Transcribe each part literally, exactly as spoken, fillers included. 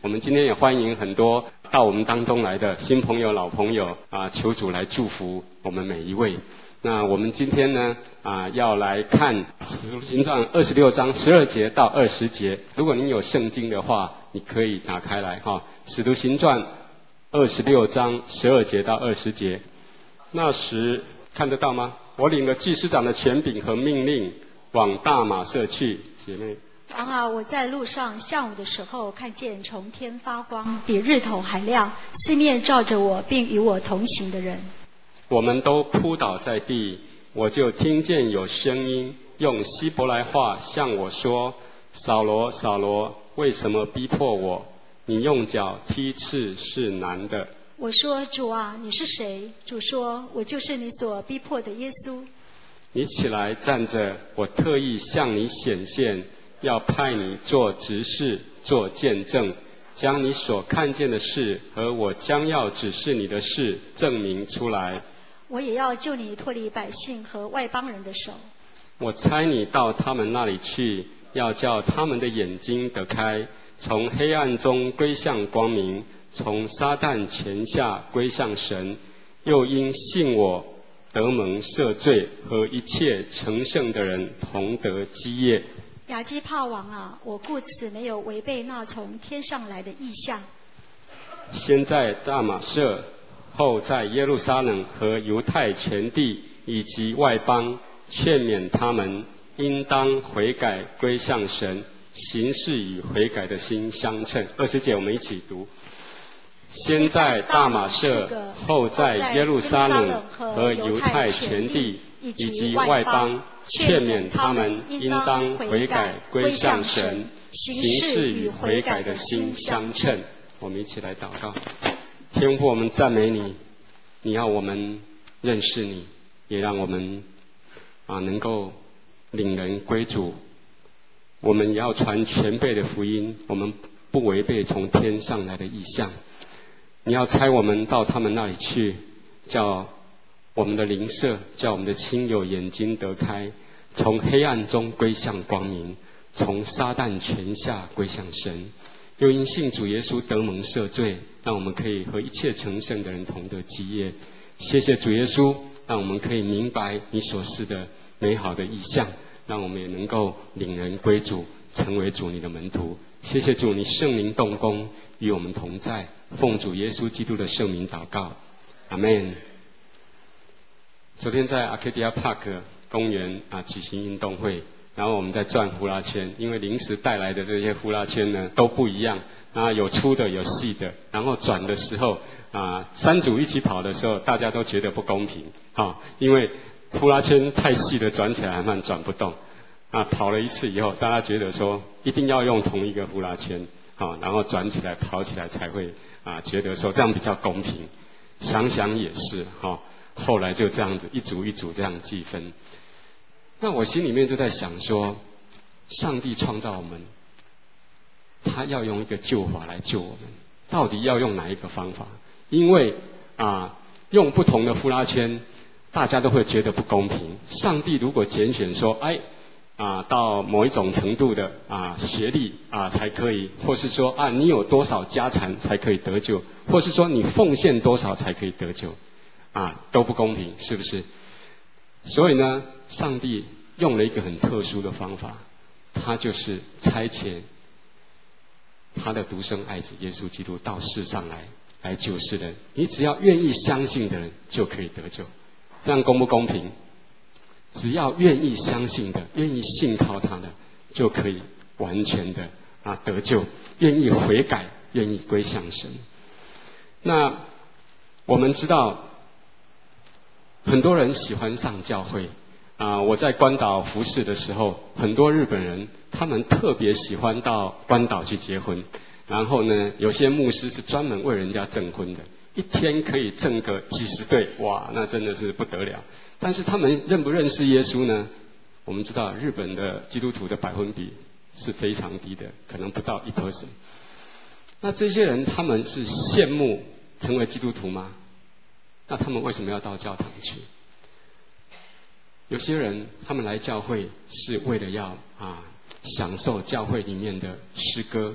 我们今天也欢迎很多到我们当中来的新朋友、老朋友啊，求主来祝福我们每一位。那我们今天呢啊，要来看《使徒行传》二十六章十二节到二十节。如果您有圣经的话，你可以打开来哈，《使徒行传》二十六章十二节到二十节。那时看得到吗？我领了祭司长的权柄和命令，往大马色去。姐妹。 然而我在路上下午的时候，看见从天发光，比日头还亮，四面照着我，并与我同行的人。 我们都扑倒在地，我就听见有声音用希伯来话向我说：扫罗，扫罗，为什么逼迫我？你用脚踢刺是难的。 我说：主啊，你是谁？主说：我就是你所逼迫的耶稣。 你起来站着，我特意向你显现，要派你做执事，做见证，将你所看见的事和我将要指示你的事证明出来。 我也要救你脱离百姓和外邦人的手。 我差你到他们那里去，要叫他们的眼睛得开，从黑暗中归向光明，从撒旦权下归向神，又因信我得蒙赦罪，和一切成圣的人同得基业。 亚基帕王啊，我故此没有违背那从天上来的意象。 先在大马色，后在耶路撒冷和犹太全地以及外邦，劝勉他们应当悔改归向神，行事与悔改的心相称。二十节我们一起读。先在大马色，后在耶路撒冷和犹太全地以及外邦，劝勉他们应当悔改归向神，行事与悔改的心相称。我们一起来祷告。天父，我们赞美你，你要我们认识你，也让我们啊能够领人归主。我们也要传全备的福音，我们不违背从天上来的意象。你要差我们到他们那里去，叫我们的邻舍，叫我们的亲友眼睛得开，从黑暗中归向光明，从撒旦权下归向神，又因信主耶稣得蒙赦罪，让我们可以和一切成圣的人同得基业。谢谢主耶稣，让我们可以明白你所示的美好的意象，让我们也能够领人归主，成为主你的门徒。谢谢主，你圣灵动工，与我们同在。奉主耶稣基督的圣名祷告，阿们。昨天在 Arcadia Park 公园啊举行运动会，然后我们在转呼啦圈，因为临时带来的这些呼啦圈呢都不一样，啊有粗的有细的，然后转的时候啊三组一起跑的时候，大家都觉得不公平啊，因为呼啦圈太细的转起来还慢，转不动。啊跑了一次以后，大家觉得说一定要用同一个呼啦圈。好，然后转起来跑起来才会啊，觉得说这样比较公平。想想也是哈，后来就这样子一组一组这样计分。那我心里面就在想说，上帝创造我们，他要用一个救法来救我们，到底要用哪一个方法？因为啊，用不同的呼啦圈，大家都会觉得不公平。上帝如果拣选说，哎。啊，到某一种程度的啊学历啊才可以，或是说啊你有多少家产才可以得救，或是说你奉献多少才可以得救，啊都不公平，是不是？所以呢，上帝用了一个很特殊的方法，他就是差遣他的独生爱子耶稣基督到世上来，来救世人。你只要愿意相信的人就可以得救，这样公不公平？只要愿意相信的，愿意信靠他的，就可以完全的啊得救，愿意悔改，愿意归向神。那我们知道，很多人喜欢上教会啊。我在关岛服侍的时候，很多日本人他们特别喜欢到关岛去结婚，然后呢，有些牧师是专门为人家证婚的，一天可以挣个几十对，哇，那真的是不得了。但是他们认不认识耶稣呢？我们知道日本的基督徒的百分比是非常低的，可能不到一 percent。那这些人他们是羡慕成为基督徒吗？那他们为什么要到教堂去？有些人他们来教会是为了要啊享受教会里面的诗歌，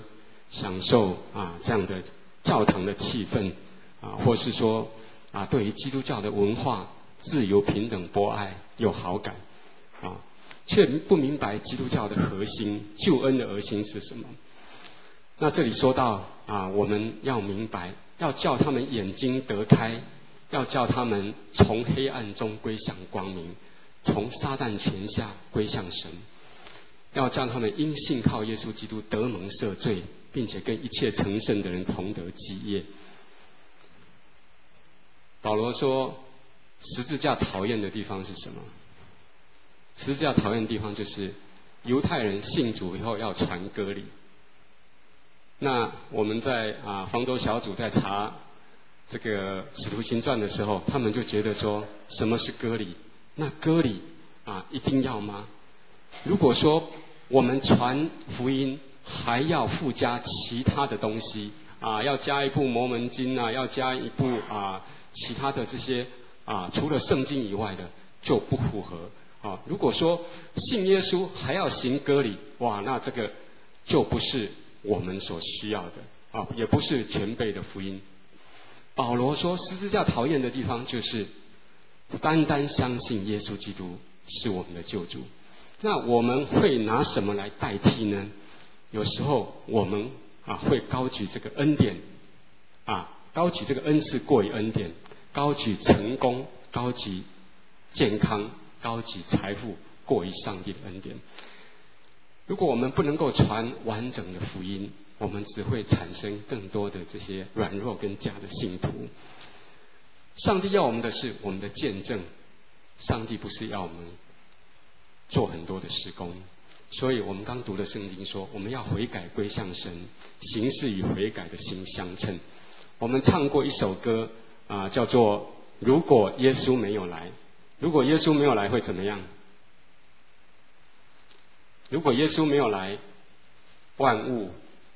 享受啊这样的教堂的气氛啊，或是说啊对于基督教的文化、自由、平等、博爱有好感啊，却不明白基督教的核心、救恩的核心是什么。那这里说到啊，我们要明白，要叫他们眼睛得开，要叫他们从黑暗中归向光明，从撒旦权下归向神，要叫他们因信靠耶稣基督得蒙赦罪，并且跟一切成圣的人同得基业。保罗说，十字架讨厌的地方是什么？十字架讨厌的地方就是犹太人信主以后要传割礼。那我们在啊方舟小组在查这个使徒行传的时候，他们就觉得说，什么是割礼？那割礼啊一定要吗？如果说我们传福音还要附加其他的东西啊，要加一部摩门经啊，要加一部啊其他的这些啊除了圣经以外的就不符合啊。如果说信耶稣还要行割礼，哇，那这个就不是我们所需要的啊，也不是全备的福音。保罗说，十字架讨厌的地方就是单单相信耶稣基督是我们的救主。那我们会拿什么来代替呢？有时候我们啊会高举这个恩典啊，高举这个恩赐过于恩典，高举成功，高举健康，高举财富过于上帝的恩典。如果我们不能够传完整的福音，我们只会产生更多的这些软弱跟假的信徒。上帝要我们的是我们的见证，上帝不是要我们做很多的事工。所以我们刚读的圣经说，我们要悔改归向神，行事与悔改的心相称。我们唱过一首歌啊，叫做如果耶稣没有来。如果耶稣没有来会怎么样？如果耶稣没有来，万物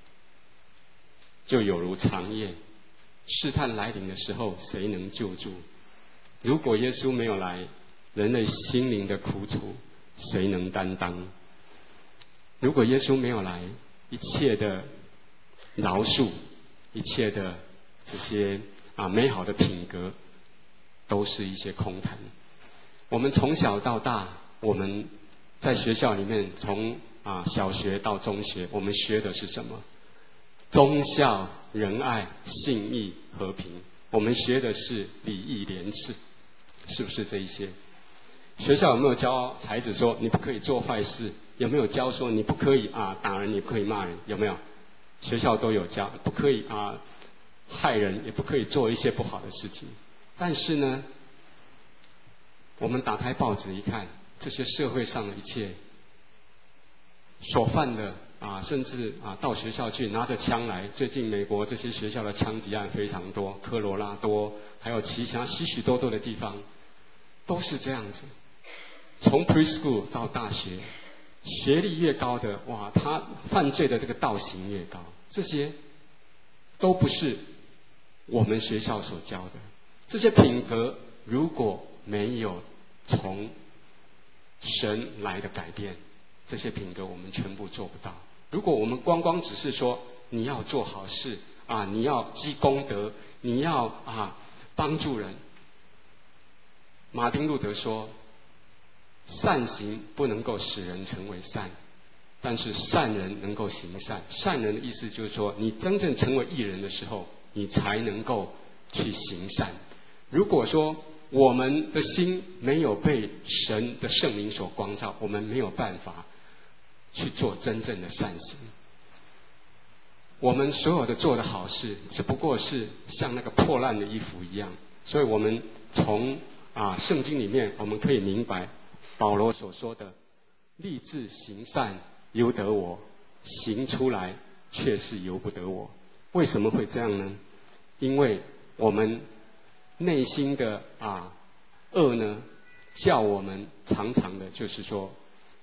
就有如长夜，试探来临的时候，谁能救助？如果耶稣没有来，人类心灵的苦楚，谁能担当？如果耶稣没有来，一切的饶恕，一切的这些啊美好的品格，都是一些空谈。我们从小到大，我们在学校里面，从啊小学到中学，我们学的是什么？忠孝仁爱信义和平。我们学的是礼义廉耻，是不是这一些？学校有没有教孩子说你不可以做坏事？有没有教说你不可以啊打人，你不可以骂人？有没有？学校都有教，不可以啊害人，也不可以做一些不好的事情。但是呢，我们打开报纸一看，这些社会上的一切所犯的啊，甚至啊到学校去拿着枪来。最近美国这些学校的枪击案非常多，科罗拉多还有其他许许多多的地方都是这样子。从 preschool 到大学，学历越高的，哇，他犯罪的这个道行越高。这些都不是我们学校所教的。这些品格如果没有从神来的改变，这些品格我们全部做不到。如果我们光光只是说你要做好事啊，你要积功德，你要啊帮助人。马丁路德说，善行不能够使人成为善，但是善人能够行善。善人的意思就是说，你真正成为义人的时候，你才能够去行善。如果说我们的心没有被神的圣灵所光照，我们没有办法去做真正的善行。我们所有的做的好事，只不过是像那个破烂的衣服一样。所以我们从啊圣经里面，我们可以明白保罗所说的，立志行善由得我，行出来却是由不得我。为什么会这样呢？因为我们内心的啊恶呢，叫我们常常的就是说，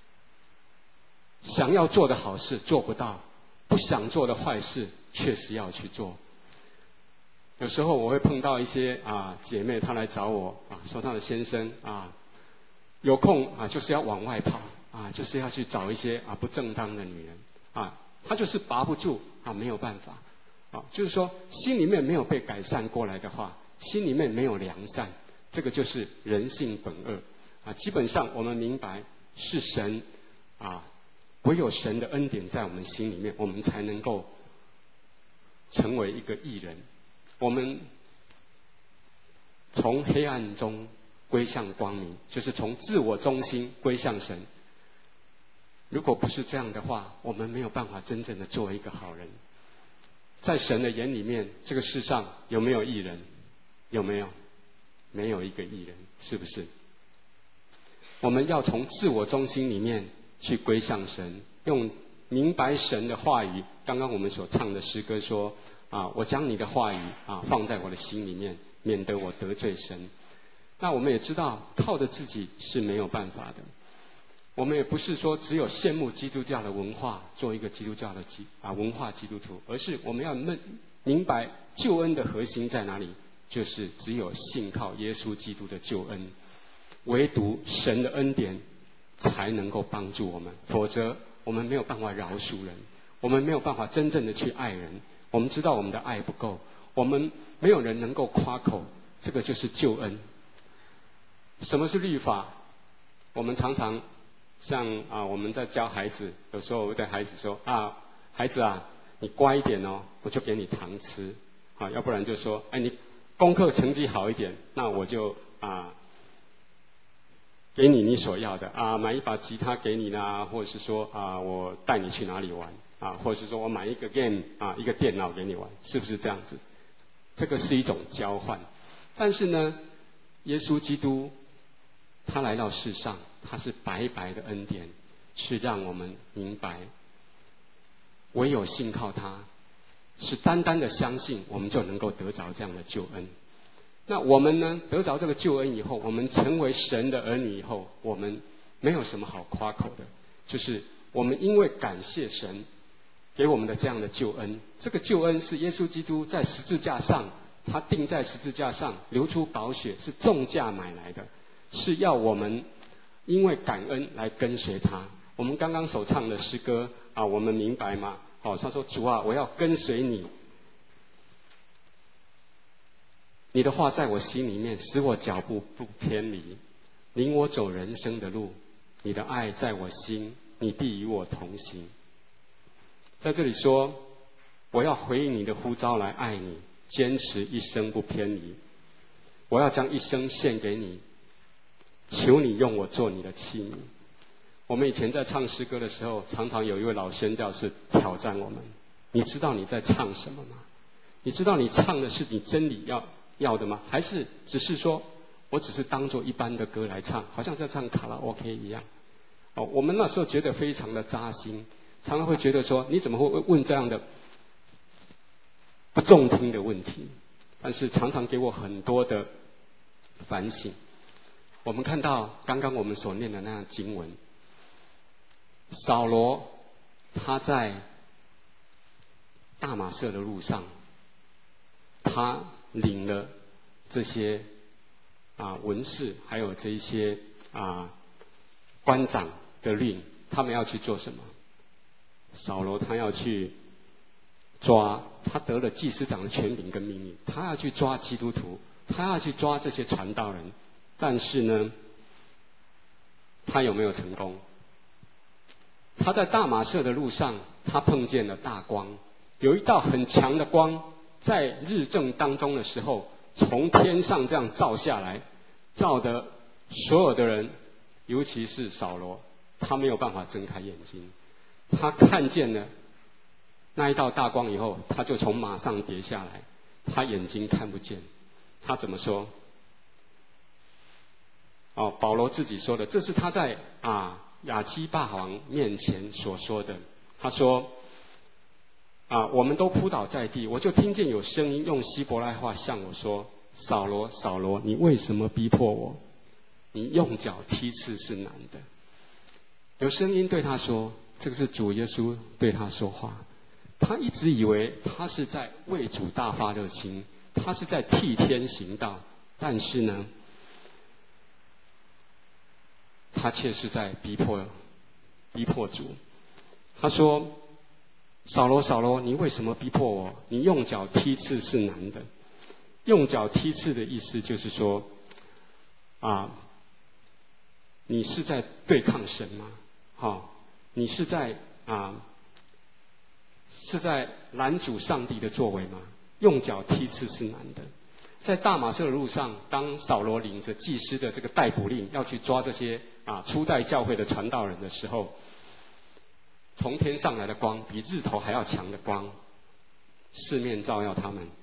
想要做的好事做不到，不想做的坏事确实要去做。有时候我会碰到一些啊姐妹，她来找我啊，说她的先生啊有空啊就是要往外跑啊，就是要去找一些啊不正当的女人啊，她就是拔不住啊，没有办法啊，就是说心里面没有被改善过来的话，心里面没有良善，这个就是人性本恶啊。基本上我们明白是神啊，唯有神的恩典在我们心里面，我们才能够成为一个义人。我们从黑暗中归向光明，就是从自我中心归向神。如果不是这样的话，我们没有办法真正的做一个好人。在神的眼里面，这个世上有没有义人？有没有？没有一个义人，是不是？我们要从自我中心里面去归向神，用明白神的话语。刚刚我们所唱的诗歌说啊，我将你的话语啊放在我的心里面，免得我得罪神。那我们也知道，靠着自己是没有办法的。我们也不是说只有羡慕基督教的文化，做一个基督教的基啊文化基督徒，而是我们要明明白救恩的核心在哪里，就是只有信靠耶稣基督的救恩，唯独神的恩典才能够帮助我们，否则我们没有办法饶恕人，我们没有办法真正的去爱人。我们知道我们的爱不够，我们没有人能够夸口，这个就是救恩。什么是律法？我们常常像啊，我们在教孩子，有时候我对孩子说啊，孩子啊，你乖一点哦，我就给你糖吃啊，要不然就说，哎，你功课成绩好一点，那我就啊给你你所要的啊，买一把吉他给你啦，或者是说啊，我带你去哪里玩啊，或者是说我买一个 game 啊，一个电脑给你玩，是不是这样子？这个是一种交换。但是呢，耶稣基督他来到世上，他是白白的恩典，是让我们明白，唯有信靠他，是单单的相信，我们就能够得着这样的救恩。那我们呢，得着这个救恩以后，我们成为神的儿女以后，我们没有什么好夸口的，就是我们因为感谢神给我们的这样的救恩，这个救恩是耶稣基督在十字架上，他钉在十字架上流出宝血，是重价买来的，是要我们因为感恩来跟随他。我们刚刚所唱的诗歌啊，我们明白吗？哦，他说主啊，我要跟随你，你的话在我心里面，使我脚步不偏离，领我走人生的路。你的爱在我心，你必与我同行。在这里说，我要回应你的呼召来爱你，坚持一生不偏离。我要将一生献给你，求你用我做你的器皿。我们以前在唱诗歌的时候，常常有一位老宣教士挑战我们：你知道你在唱什么吗？你知道你唱的是你真理要要的吗？还是只是说我只是当做一般的歌来唱，好像在唱卡拉 OK 一样？哦，我们那时候觉得非常的扎心，常常会觉得说，你怎么会问这样的不中听的问题？但是常常给我很多的反省。我们看到刚刚我们所念的那样经文，扫罗他在大马色的路上，他领了这些啊文士，还有这一些啊官长的令，他们要去做什么？扫罗他要去抓，他得了祭司长的权柄跟命令，他要去抓基督徒，他要去抓这些传道人。但是呢，他有没有成功？他在大马色的路上，他碰见了大光，有一道很强的光，在日正当中的时候，从天上这样照下来，照得所有的人，尤其是扫罗，他没有办法睁开眼睛。他看见了那一道大光以后，他就从马上跌下来，他眼睛看不见。他怎么说？哦，保罗自己说的，这是他在啊亚基帕王面前所说的。他说啊，我们都扑倒在地，我就听见有声音用希伯来话向我说：扫罗，扫罗，你为什么逼迫我？你用脚踢刺是难的。有声音对他说，这个是主耶稣对他说话。他一直以为他是在为主大发热心，他是在替天行道，但是呢，他却是在逼迫逼迫主。他说， 扫罗，扫罗，你为什么逼迫我？你用脚踢刺是难的。用脚踢刺的意思就是说，啊，你是在对抗神吗？好、哦，你是在啊，是在拦阻上帝的作为吗？用脚踢刺是难的。在大马色的路上，当扫罗领着祭司的这个逮捕令要去抓这些啊初代教会的传道人的时候，从天上来的光比日头还要强的光，四面照耀他们。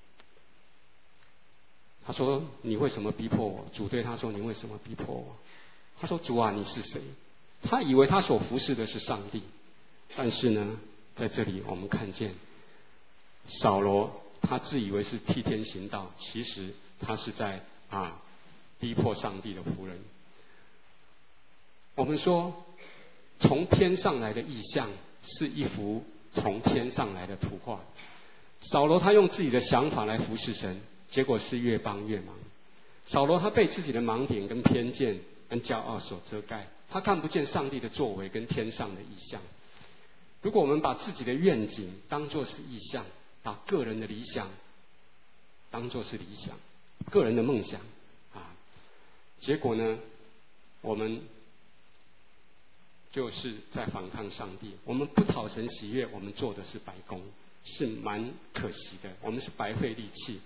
他说：“你为什么逼迫我？”主对他说：“你为什么逼迫我？”他说：“主啊，你是谁？”他以为他所服侍的是上帝，但是呢，在这里我们看见扫罗，他自以为是替天行道，其实他是在啊逼迫上帝的仆人。我们说，从天上来的异象是一幅从天上来的图画。扫罗他用自己的想法来服侍神，结果是越帮越忙。扫罗他被自己的盲点跟偏见跟骄傲所遮盖，他看不见上帝的作为跟天上的异象。如果我们把自己的愿景当作是异象，把个人的理想当作是理想，个人的梦想啊，结果呢，我们就是在反抗上帝。我们不讨神喜悦，我们做的是白工，是蛮可惜的，我们是白费力气。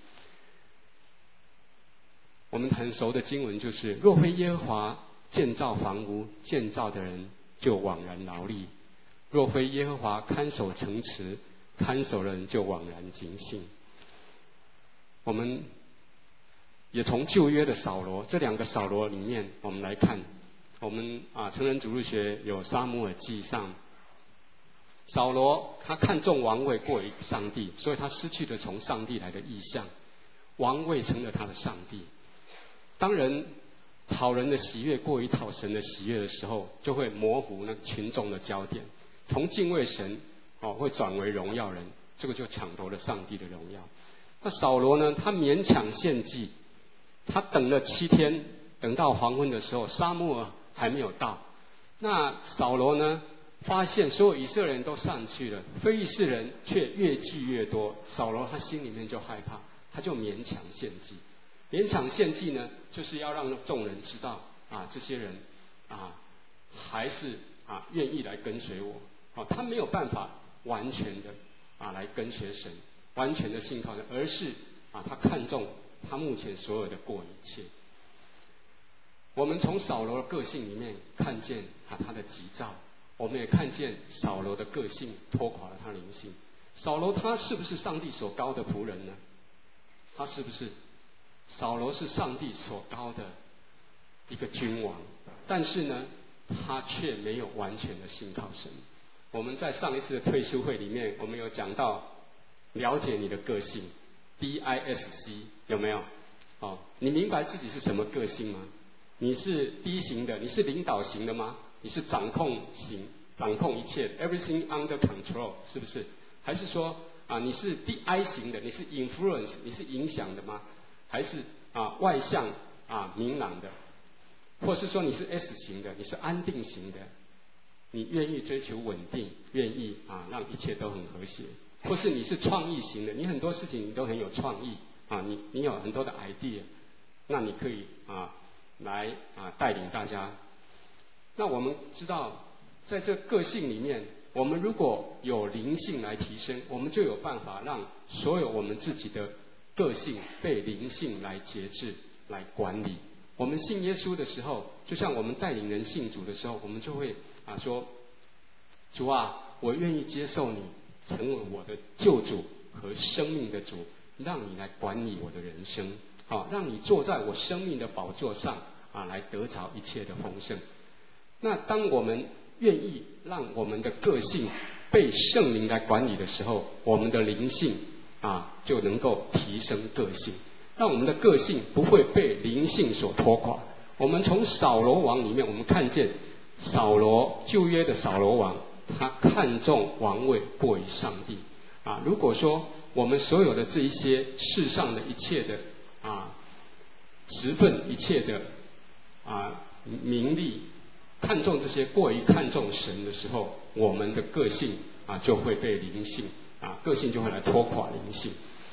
我们很熟的经文就是：若非耶和华建造房屋，建造的人就枉然劳力；若非耶和华看守城池，看守人就枉然警醒。我们也从旧约的扫罗这两个扫罗里面，我们来看，我们啊成人主日学有撒母耳记上，扫罗他看重王位过于上帝，所以他失去了从上帝来的意象，王位成了他的上帝。当人讨人的喜悦过于讨神的喜悦的时候，就会模糊那群众的焦点，从敬畏神哦会转为荣耀人，这个就抢夺了上帝的荣耀。那扫罗呢，他勉强献祭，他等了七天，等到黄昏的时候，撒母耳还没有到。那扫罗呢，发现所有以色列人都上去了，非利士人却越聚越多，扫罗他心里面就害怕，他就勉强献祭。勉强献祭呢，就是要让众人知道啊，这些人啊还是啊愿意来跟随我。哦，他没有办法完全的啊来跟随神，完全的信靠神，而是啊他看重他目前所有的过一切。我们从扫罗的个性里面看见啊他的急躁，我们也看见扫罗的个性拖垮了他灵性。扫罗他是不是上帝所膏的仆人呢？他是不是？扫罗是上帝所膏的一个君王，但是呢，他却没有完全的信靠神。我们在上一次的退休会里面，我们有讲到了解你的个性 ，D I S C 有没有？哦，你明白自己是什么个性吗？你是 D 型的，你是领导型的吗？你是掌控型，掌控一切 ，everything under control， 是不是？还是说啊，你是 D I 型的，你是 influence， 你是影响的吗？还是啊外向啊明朗的，或是说你是 S 型的，你是安定型的，你愿意追求稳定，愿意啊让一切都很和谐，或是你是创意型的，你很多事情你都很有创意啊，你你有很多的 idea， 那你可以啊来啊带领大家。那我们知道，在这个性里面，我们如果有灵性来提升，我们就有办法让所有我们自己的个性被灵性来节制、来管理。我们信耶稣的时候，就像我们带领人信主的时候，我们就会啊说：“主啊，我愿意接受你成为我的救主和生命的主，让你来管理我的人生，啊，让你坐在我生命的宝座上啊，来得着一切的丰盛。”那当我们愿意让我们的个性被圣灵来管理的时候，我们的灵性啊就能够提升个性，让我们的个性不会被灵性所拖垮。我们从扫罗王里面，我们看见扫罗旧约的扫罗王，他看重王位过于上帝啊。如果说我们所有的这一些世上的一切的啊职分，一切的啊名利，看重这些过于看重神的时候，我们的个性啊就会被灵性啊个性就会来拖垮灵性。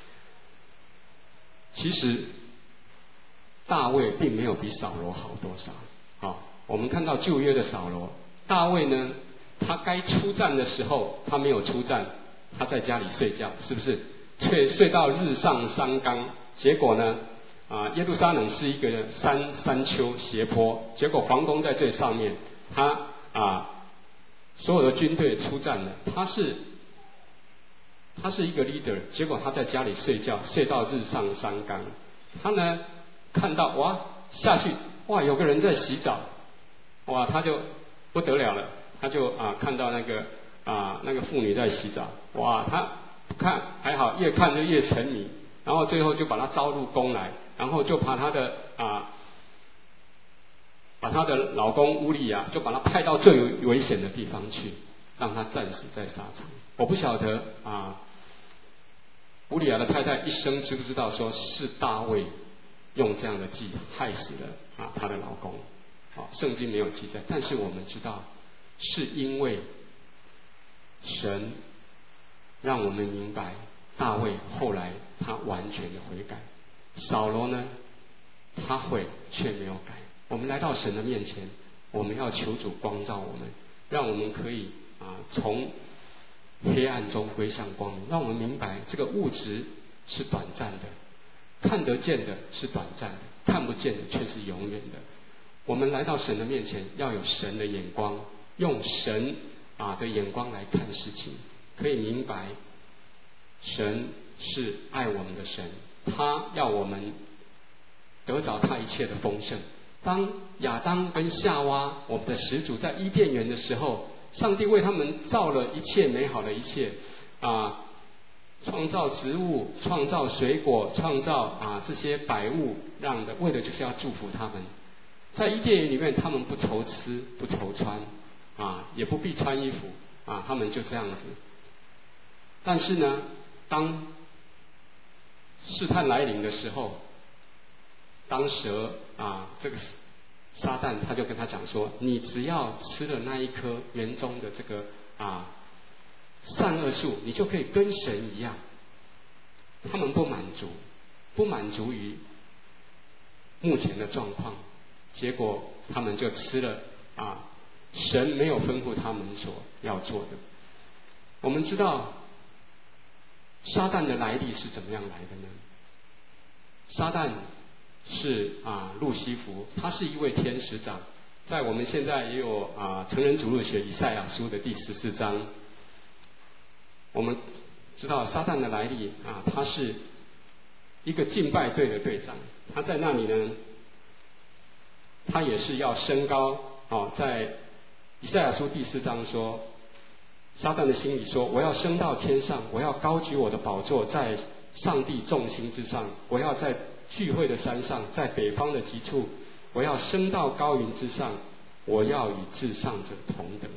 其实大卫并没有比扫罗好多少。好，我们看到旧约的扫罗，大卫呢，他该出战的时候他没有出战，他在家里睡觉，是不是？却睡到日上三竿，结果呢？啊，耶路撒冷是一个山山丘斜坡，结果皇宫在最上面，他啊，所有的军队出战了，他是他是一个 leader， 结果他在家里睡觉，睡到日上三竿，他呢看到哇下去哇有个人在洗澡，哇他就不得了了，他就啊看到那个啊那个妇女在洗澡，哇他不看还好，越看就越沉迷，然后最后就把他招入宫来。然后就把他的啊，把他的老公乌利亚就把他派到最危险的地方去，让他战死在沙场。我不晓得啊，乌利亚的太太一生知不知道说是大卫用这样的计害死了啊他的老公？啊，圣经没有记载，但是我们知道是因为神让我们明白，大卫后来他完全的悔改。扫罗呢，他悔却没有改。我们来到神的面前，我们要求主光照我们，让我们可以啊从黑暗中归向光明，让我们明白这个物质是短暂的，看得见的是短暂的，看不见的却是永远的。我们来到神的面前，要有神的眼光，用神啊的眼光来看事情，可以明白神是爱我们的神。他要我们得着他一切的丰盛。当亚当跟夏娃，我们的始祖在伊甸园的时候，上帝为他们造了一切美好的一切啊，创造植物，创造水果，创造啊这些百物，让的为的就是要祝福他们。在伊甸园里面，他们不愁吃，不愁穿啊，也不必穿衣服啊，他们就这样子。但是呢，当试探来临的时候，当蛇啊，这个撒旦他就跟他讲说：“你只要吃了那一颗园中的这个啊善恶树，你就可以跟神一样。”他们不满足，不满足于目前的状况，结果他们就吃了啊神没有吩咐他们所要做的。我们知道撒旦的来历是怎么样来的呢？撒旦是啊路西弗，他是一位天使长，在我们现在也有啊成人主日学以赛亚书的第十四章，我们知道撒旦的来历啊，他是一个敬拜队的队长，他在那里呢，他也是要升高哦，在以赛亚书第四章说，撒旦的心里说：“我要升到天上，我要高举我的宝座在上帝众星之上，我要在聚会的山上，在北方的极处，我要升到高云之上，我要与至上者同等。”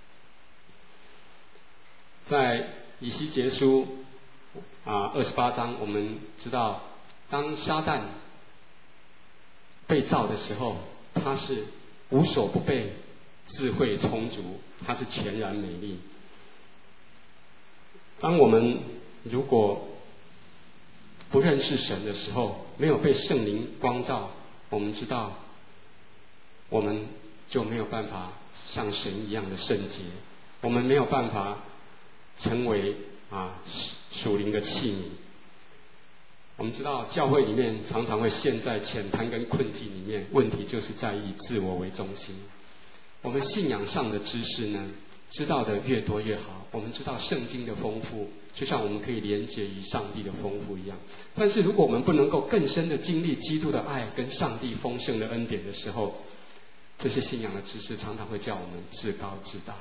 在以西结书啊二十八章，我们知道，当撒旦被造的时候，他是无所不备，智慧充足，他是全然美丽。当我们如果不认识神的时候，没有被圣灵光照，我们知道我们就没有办法像神一样的圣洁，我们没有办法成为啊属灵的器皿。我们知道教会里面常常会陷在浅滩跟困境里面，问题就是在以自我为中心。我们信仰上的知识呢，知道的越多越好。我们知道圣经的丰富，就像我们可以连结于上帝的丰富一样。但是如果我们不能够更深的经历基督的爱跟上帝丰盛的恩典的时候，这些信仰的知识常常会叫我们自高自大。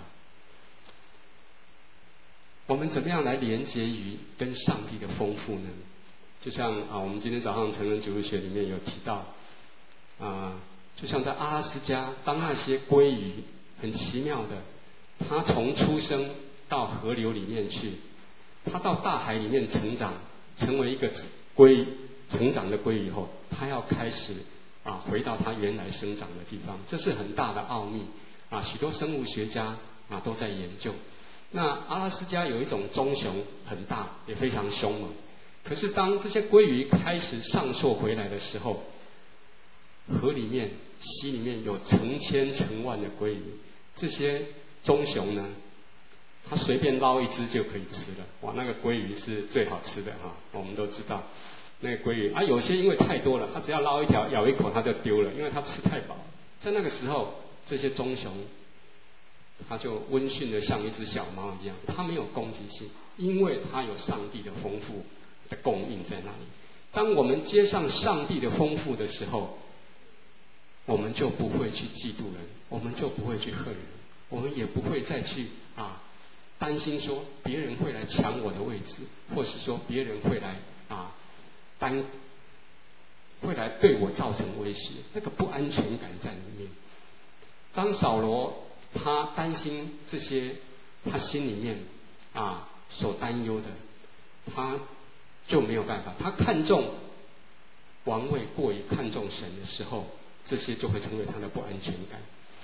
我们怎么样来连结于跟上帝的丰富呢？就像啊，我们今天早上成人主日学里面有提到，啊，就像在阿拉斯加，当那些鲑鱼很奇妙的，它从出生到河流里面去，它到大海里面成长，成为一个鲑成长的鲑鱼后，它要开始啊回到它原来生长的地方，这是很大的奥秘啊，许多生物学家啊都在研究。 那阿拉斯加有一种棕熊，很大，也非常凶猛。可是当这些鲑鱼开始上溯回来的时候，河里面、溪里面有成千成万的鲑鱼，这些棕熊呢，它随便捞一只就可以吃了。哇，那个鲑鱼是最好吃的哈，我们都知道。那个鲑鱼啊，有些因为太多了，它只要捞一条，咬一口它就丢了，因为它吃太饱。在那个时候，这些棕熊，它就温驯的像一只小猫一样，它没有攻击性，因为它有上帝的丰富的供应在那里。当我们接上上帝的丰富的时候，我们就不会去嫉妒人，我们就不会去恨人，我们也不会再去啊担心说别人会来抢我的位置，或是说别人会来啊担会来对我造成威胁，那个不安全感在里面。当扫罗他担心这些，他心里面啊所担忧的，他就没有办法。他看重王位过于看重神的时候，这些就会成为他的不安全感。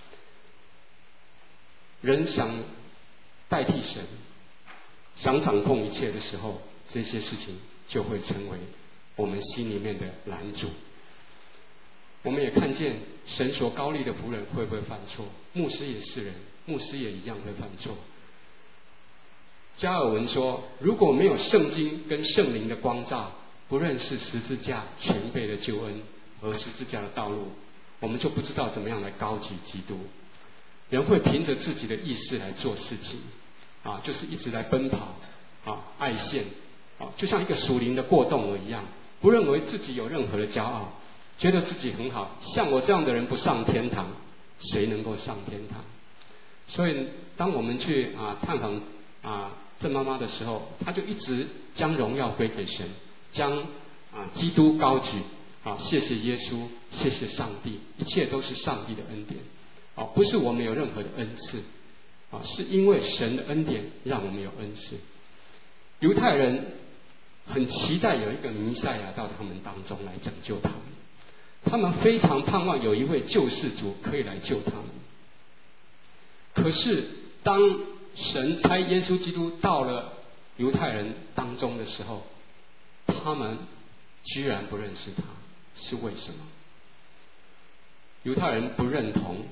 人想代替神，想掌控一切的时候，这些事情就会成为我们心里面的拦阻。我们也看见神所高立的仆人会不会犯错，牧师也是人，牧师也一样会犯错。加尔文说，如果没有圣经跟圣灵的光照，不认识十字架全备的救恩和十字架的道路，我们就不知道怎么样来高举基督。人会凭着自己的意识来做事情，啊，就是一直来奔跑，啊，爱现，啊，就像一个属灵的过动儿一样，不认为自己有任何的骄傲，觉得自己很好。像我这样的人不上天堂，谁能够上天堂？所以，当我们去啊探访啊郑妈妈的时候，她就一直将荣耀归给神，将啊基督高举，啊，谢谢耶稣，谢谢上帝，一切都是上帝的恩典。啊，不是我们有任何的恩赐，啊，是因为神的恩典让我们有恩赐。犹太人很期待有一个弥赛亚到他们当中来拯救他们，他们非常盼望有一位救世主可以来救他们。可是当神差耶稣基督到了犹太人当中的时候，他们居然不认识他，是为什么？犹太人不认同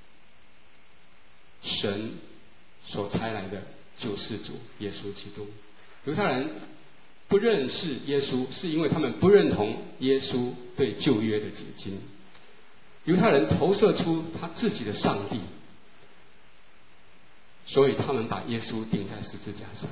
神所差来的救世主耶稣基督。犹太人不认识耶稣，是因为他们不认同耶稣对旧约的解经。犹太人投射出他自己的上帝，所以他们把耶稣钉在十字架上。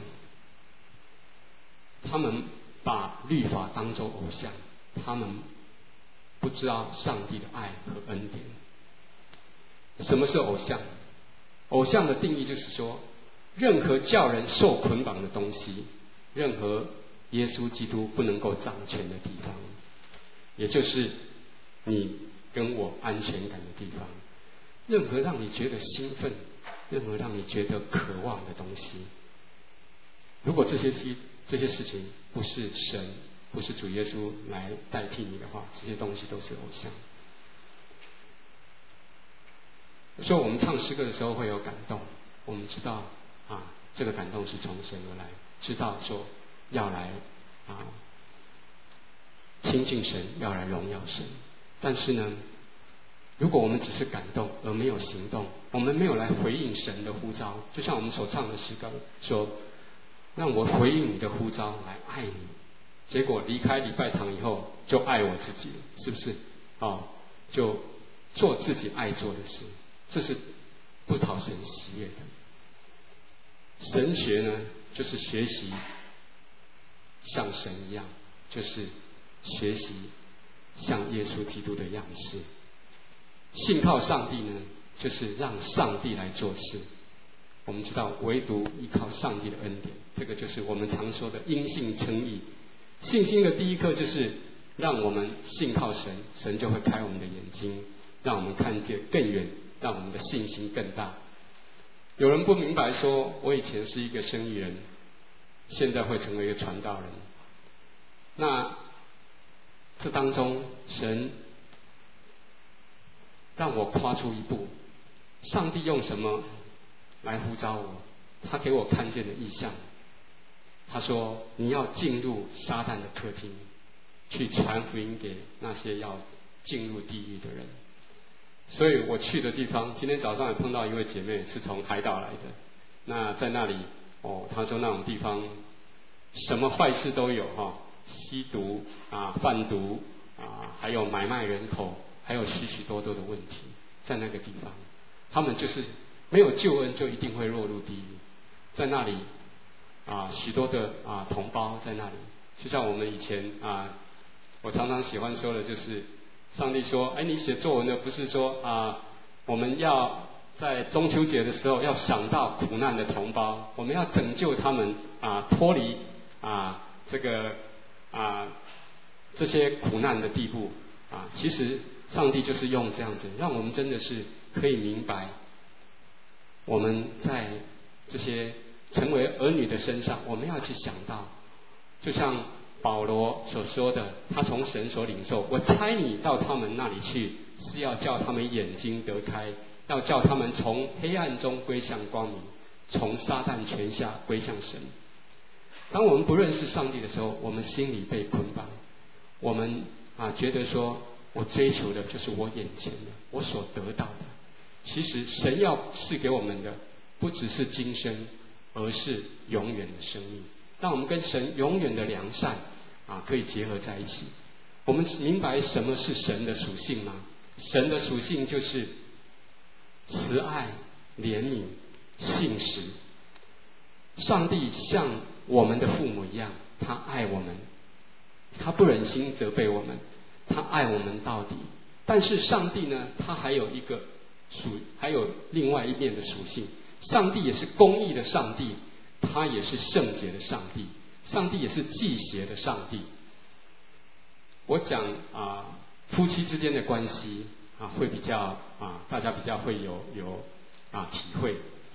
他们把律法当作偶像，他们不知道上帝的爱和恩典。什么是偶像？偶像的定义就是说，任何叫人受捆绑的东西，任何耶稣基督不能够掌权的地方，也就是你跟我安全感的地方，任何让你觉得兴奋，任何让你觉得渴望的东西，如果这些这些事情不是神，不是主耶稣来代替你的话，这些东西都是偶像。所以我们唱诗歌的时候会有感动，我们知道啊，这个感动是从神而来，知道说要来啊亲近神，要来荣耀神。但是呢，如果我们只是感动而没有行动，我们没有来回应神的呼召，就像我们所唱的诗歌说，让我回应你的呼召来爱你，结果离开礼拜堂以后就爱我自己，是不是？哦，就做自己爱做的事，这是不讨神喜悦的。神学呢，就是学习像神一样，就是学习像耶稣基督的样式。信靠上帝呢，就是让上帝来做事。我们知道，唯独依靠上帝的恩典，这个就是我们常说的因信称义。信心的第一课就是让我们信靠神，神就会开我们的眼睛，让我们看见更远，让我们的信心更大。有人不明白说，我以前是一个生意人，现在会成为一个传道人。那这当中，神让我跨出一步，上帝用什么来呼召我？ 他给我看见的异象。他说：“你要进入撒旦的客厅，去传福音给那些要进入地狱的人。”所以我去的地方，今天早上也碰到一位姐妹是从海岛来的。那在那里，哦，她说那种地方什么坏事都有哈、哦，吸毒啊、贩毒啊，还有买卖人口，还有许许多多的问题，在那个地方，他们就是没有救恩，就一定会落入地狱。在那里。啊，许多的啊同胞在那里，就像我们以前啊，我常常喜欢说的，就是上帝说：“哎，你写作文的不是说啊，我们要在中秋节的时候要想到苦难的同胞，我们要拯救他们啊，脱离啊这个啊这些苦难的地步啊。”其实上帝就是用这样子，让我们真的是可以明白，我们在这些。成为儿女的身上，我们要去想到，就像保罗所说的，他从神所领受，我差你到他们那里去，是要叫他们眼睛得开，要叫他们从黑暗中归向光明，从撒旦权下归向神。当我们不认识上帝的时候，我们心里被捆绑，我们啊觉得说，我追求的就是我眼前的，我所得到的。其实神要赐给我们的，不只是今生。而是永远的生命，让我们跟神永远的良善啊可以结合在一起。我们明白什么是神的属性吗？神的属性就是慈爱、怜悯、信实。上帝像我们的父母一样，他爱我们，他不忍心责备我们，他爱我们到底。但是上帝呢，他还有一个属，还有另外一面的属性。上帝也是公义的上帝，他也是圣洁的上帝，上帝也是忌邪的上帝。我讲啊，夫妻之间的关系啊，会比较啊，大家比较会有有啊体会。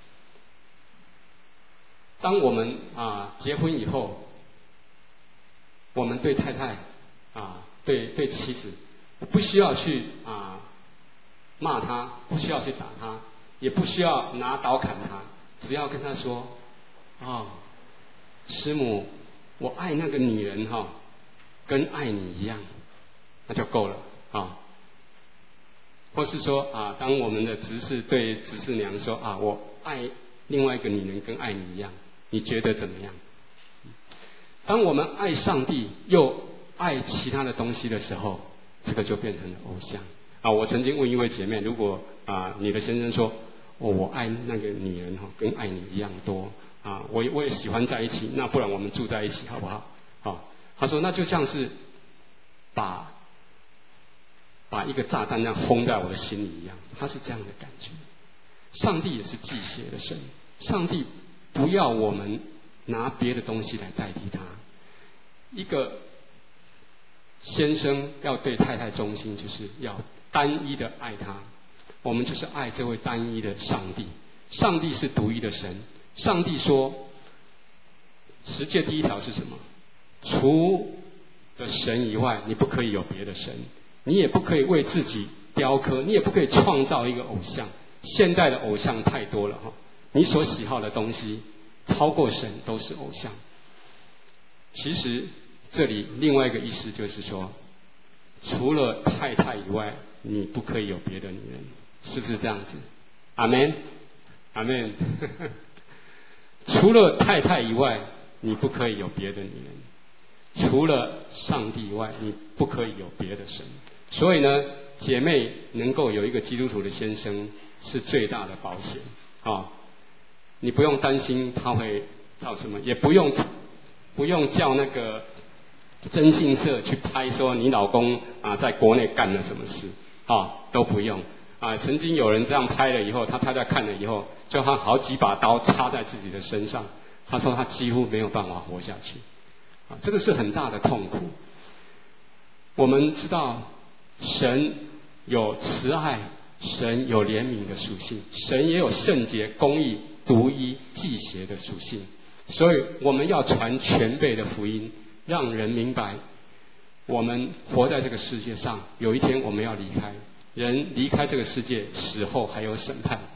当我们啊结婚以后，我们对太太啊，对对妻子，不需要去啊骂她，不需要去打她。也不需要拿刀砍他，只要跟他说：“哦，师母，我爱那个女人哈、哦，跟爱你一样，那就够了啊。哦”或是说啊，当我们的执事对执事娘说：“啊，我爱另外一个女人跟爱你一样，你觉得怎么样？”当我们爱上帝又爱其他的东西的时候，这个就变成了偶像啊！我曾经问一位姐妹，如果啊你的先生说：“哦，我爱那个女人哈，跟爱你一样多啊，我也我也喜欢在一起，那不然我们住在一起好不好？”啊，他说那就像是把把一个炸弹那样轰在我的心里一样，他是这样的感觉。上帝也是忌邪的神，上帝不要我们拿别的东西来代替他。一个先生要对太太忠心，就是要单一的爱他。我们就是爱这位单一的上帝。上帝是独一的神。上帝说，十诫第一条是什么？除了神以外，你不可以有别的神，你也不可以为自己雕刻，你也不可以创造一个偶像。现代的偶像太多了哈，你所喜好的东西超过神都是偶像。其实这里另外一个意思就是说，除了太太以外，你不可以有别的女人，是不是这样子？阿们，阿们。除了太太以外，你不可以有别的女人；除了上帝以外，你不可以有别的神。所以呢，姐妹能够有一个基督徒的先生，是最大的保险啊、哦！你不用担心他会造什么，也不用不用叫那个征信社去拍说你老公啊在国内干了什么事啊、哦，都不用啊。曾经有人这样拍了以后，他太太看了以后，就他好几把刀插在自己的身上，他说他几乎没有办法活下去啊，这个是很大的痛苦。我们知道神有慈爱，神有怜悯的属性，神也有圣洁、公义、独一、忌邪的属性。所以我们要传全备的福音，让人明白我们活在这个世界上，有一天我们要离开，人离开这个世界，死后还有审判。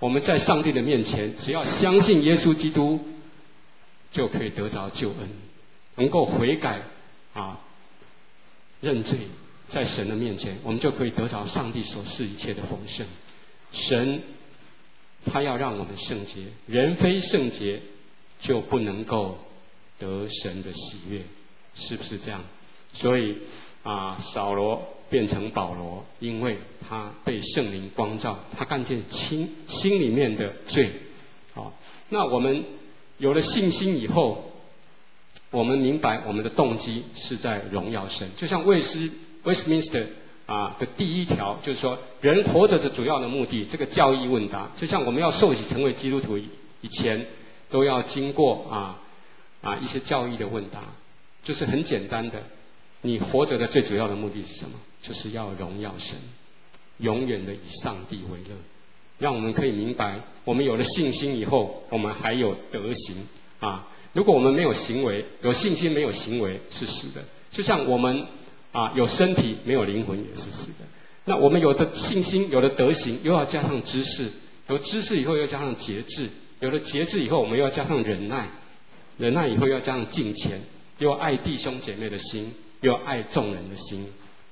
我们在上帝的面前，只要相信耶稣基督，就可以得着救恩，能够悔改啊，认罪，在神的面前，我们就可以得着上帝所赐一切的丰盛。神他要让我们圣洁，人非圣洁就不能够得神的喜悦，是不是这样？所以啊，扫罗变成保罗，因为他被圣灵光照，他看见心心里面的罪。好，那我们有了信心以后，我们明白我们的动机是在荣耀神。就像卫斯 Westminster 啊的第一条，就是说人活着的主要的目的，这个教义问答，就像我们要受洗成为基督徒以前，都要经过啊啊一些教义的问答，就是很简单的。你活着的最主要的目的是什么？就是要荣耀神，永远的以上帝为乐。让我们可以明白，我们有了信心以后，我们还有德行啊。如果我们没有行为，有信心没有行为是死的。就像我们啊有身体没有灵魂也是死的。那我们有的信心，有了德行，又要加上知识，有知识以后又加上节制，有了节制以后，我们又要加上忍耐，忍耐以后要加上敬虔，又要爱弟兄姐妹的心，又要爱众人的心。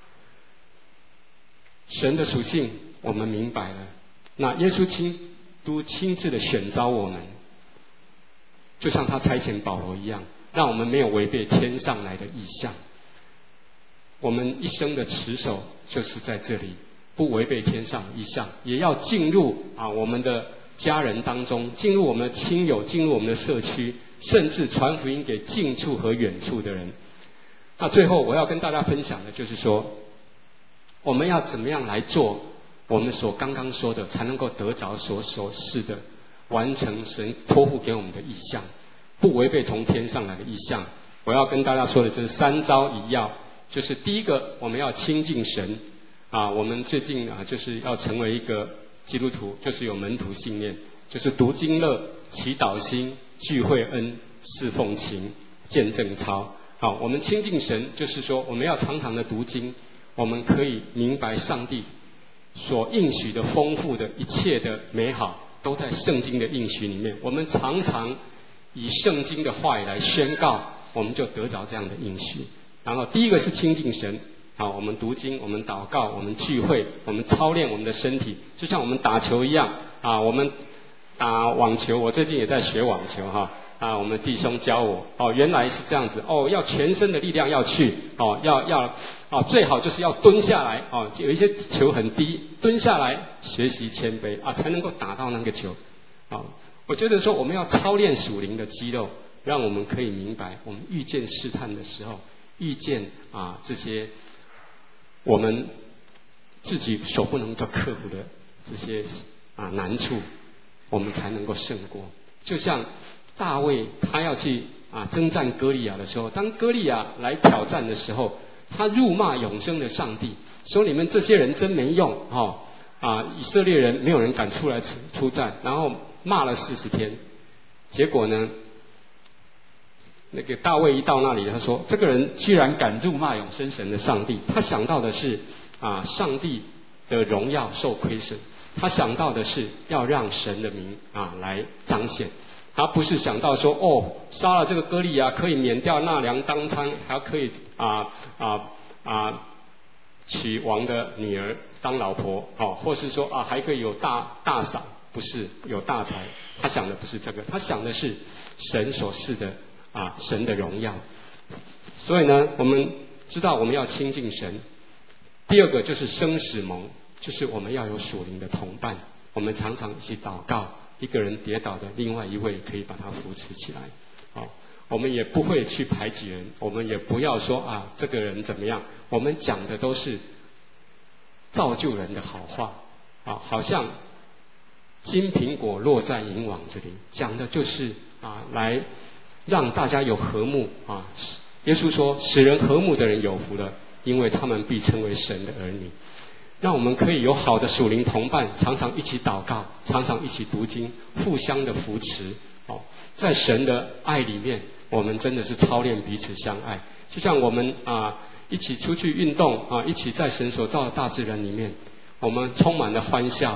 神的属性我们明白了，那耶稣基督亲自的选召我们，就像他差遣保罗一样，让我们没有违背天上来的意象。我们一生的持守就是在这里，不违背天上意象，也要进入啊我们的家人当中，进入我们的亲友，进入我们的社区，甚至传福音给近处和远处的人。那最后我要跟大家分享的就是说，我们要怎么样来做我们所刚刚说的，才能够得着所所示的，完成神托付给我们的意象，不违背从天上来的意象。我要跟大家说的就是三招一要，就是第一个，我们要亲近神啊。我们最近啊，就是要成为一个基督徒，就是有门徒信念，就是读经乐、祈祷心、聚会恩、侍奉情、见证操。好，我们亲近神，就是说我们要常常的读经，我们可以明白上帝所应许的丰富的一切的美好，都在圣经的应许里面。我们常常以圣经的话语来宣告，我们就得着这样的应许。然后第一个是亲近神，好，我们读经，我们祷告，我们聚会，我们操练我们的身体，就像我们打球一样啊。我们打网球，我最近也在学网球哈。啊，我们弟兄教我哦，原来是这样子哦，要全身的力量要去哦，要要哦，最好就是要蹲下来哦，有一些球很低，蹲下来学习谦卑啊，才能够打到那个球。哦，我觉得说我们要操练属灵的肌肉，让我们可以明白，我们遇见试探的时候，遇见啊这些我们自己所不能够克服的这些啊难处，我们才能够胜过。就像大卫他要去啊征战歌利亚的时候，当歌利亚来挑战的时候，他辱骂永生的上帝，说你们这些人真没用哦啊！以色列人没有人敢出来出战，然后骂了四十天。结果呢，那个大卫一到那里，他说这个人居然敢辱骂永生神的上帝，他想到的是啊上帝的荣耀受亏损，他想到的是要让神的名啊来彰显。他不是想到说哦，杀了这个歌利亚可以免掉纳粮当仓，还可以啊啊啊娶王的女儿当老婆，哦，或是说啊还可以有大大赏，不是有大财。他想的不是这个，他想的是神所赐的啊神的荣耀。所以呢，我们知道我们要亲近神。第二个就是生死盟，就是我们要有属灵的同伴，我们常常一起祷告。一个人跌倒的，另外一位可以把他扶持起来。好，我们也不会去排挤人，我们也不要说啊这个人怎么样，我们讲的都是造就人的好话啊，好像金苹果落在银网子里，讲的就是啊来让大家有和睦啊。耶稣说，使人和睦的人有福了，因为他们必称为神的儿女。让我们可以有好的属灵同伴，常常一起祷告，常常一起读经，互相的扶持。哦，在神的爱里面，我们真的是操练彼此相爱。就像我们啊一起出去运动啊，一起在神所造的大自然里面，我们充满了欢笑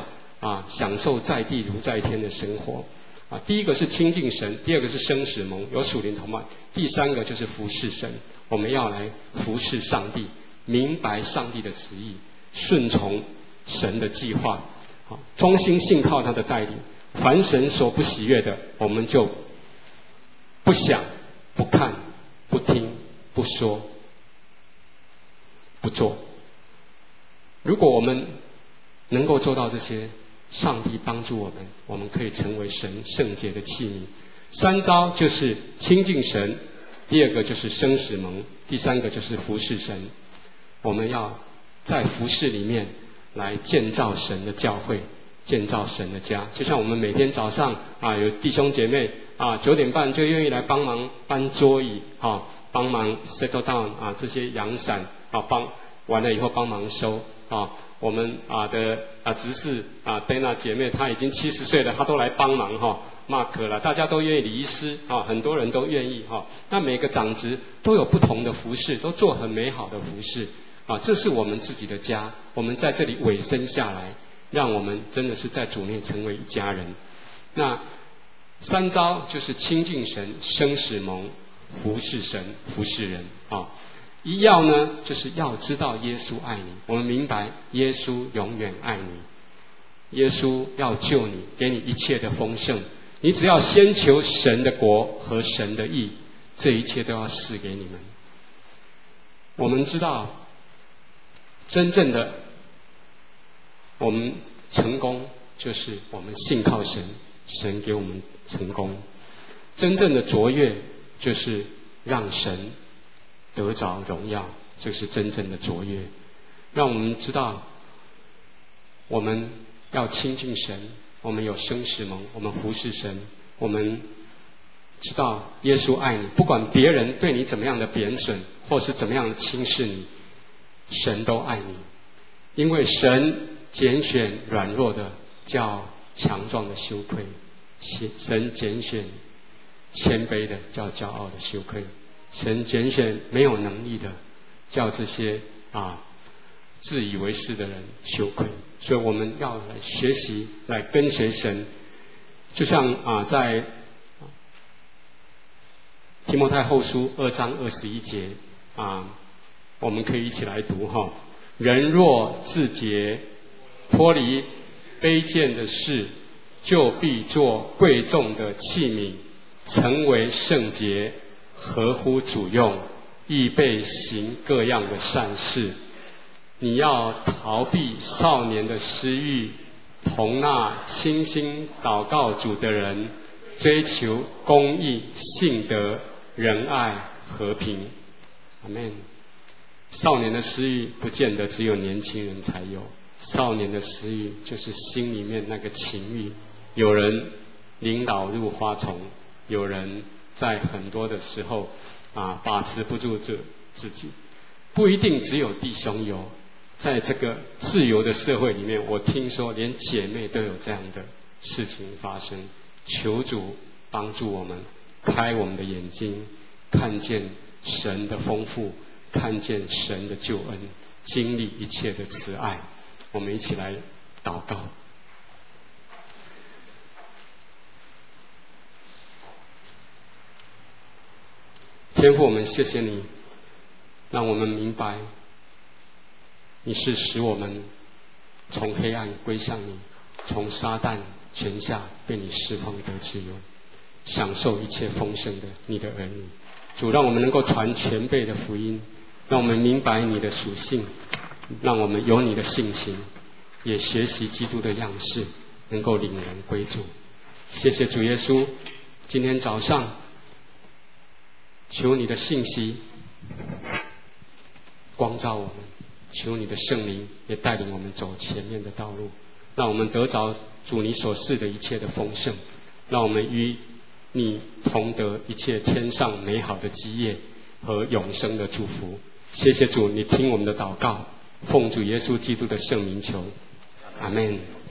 啊，享受在地如在天的生活。啊，第一个是亲近神，第二个是生死盟，有属灵同伴，第三个就是服侍神。我们要来服侍上帝，明白上帝的旨意，顺从神的计划，好，忠心信靠他的带领。凡神所不喜悦的，我们就不想、不看、不听、不说、不做。如果我们能够做到这些，上帝帮助我们，我们可以成为神圣洁的器皿。三招就是亲近神，第二个就是生死盟，第三个就是服侍神。我们要在服侍里面来建造神的教会，建造神的家。就像我们每天早上啊，有弟兄姐妹啊，九点半就愿意来帮忙搬桌椅，啊，帮忙 settle down 啊，这些阳伞啊，帮完了以后帮忙收啊。我们啊的啊执事啊 Dana 姐妹，她已经七十岁了，她都来帮忙哈。Mark 了，大家都愿意，李医师啊，很多人都愿意哈。那每个长职都有不同的服事，都做很美好的服事啊。这是我们自己的家，我们在这里委身下来，让我们真的是在主内成为一家人。那三招就是亲近神、生死盟、服侍神、服侍人啊。一要呢，就是要知道耶稣爱你，我们明白耶稣永远爱你，耶稣要救你，给你一切的丰盛。你只要先求神的国和神的义，这一切都要赐给你们。我们知道，真正的我们成功，就是我们信靠神，神给我们成功。真正的卓越，就是让神得着荣耀，这是真正的卓越。让我们知道，我们要亲近神，我们有生死盟，我们服侍神，我们知道耶稣爱你，不管别人对你怎么样的贬损，或是怎么样的轻视你，神都爱你。因为神拣选软弱的，叫强壮的羞愧；神拣选谦卑的，叫骄傲的羞愧。神拣选没有能力的，叫这些啊自以为是的人羞愧。所以我们要来学习，来跟随神。就像啊，在提摩太后书二章二十一节啊，我们可以一起来读哈。人若自洁，脱离卑贱的事，就必做贵重的器皿，成为圣洁，合乎主用，预备行各样的善事。你要逃避少年的私欲，同那倾心祷告主的人，追求公义、信德、仁爱、和平。阿们。少年的私欲不见得只有年轻人才有，少年的私欲就是心里面那个情欲。有人领导入花丛，有人在很多的时候啊把持不住自自己，不一定只有弟兄有。在这个自由的社会里面，我听说连姐妹都有这样的事情发生。求主帮助我们，开我们的眼睛，看见神的丰富，看见神的救恩，经历一切的慈爱。我们一起来祷告。天父，我们谢谢你，让我们明白你是使我们从黑暗归向你，从撒旦权下被你释放得自由，享受一切丰盛的你的儿女。主，让我们能够传全备的福音，让我们明白你的属性，让我们有你的性情，也学习基督的样式，能够领人归主。谢谢主耶稣，今天早上求你的信息光照我们，求你的圣灵也带领我们走前面的道路，让我们得着主你所赐的一切的丰盛，让我们与你同得一切天上美好的基业和永生的祝福。谢谢主，你听我们的祷告，奉主耶稣基督的圣名求，阿们。